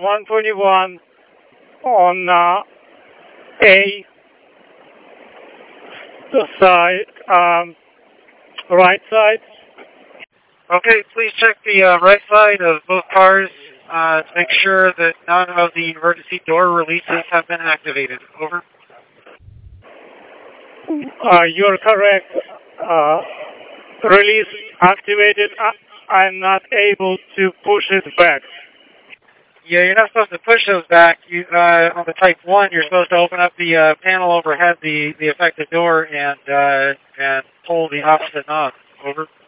121 on A, the side, right side. Okay, please check the right side of both cars to make sure that none of the emergency door releases have been activated. Over. You're correct. Release activated. I'm not able to push it back. Yeah, you're not supposed to push those back. You, on the Type 1, you're supposed to open up the panel overhead the affected door and pull the opposite knob. Over.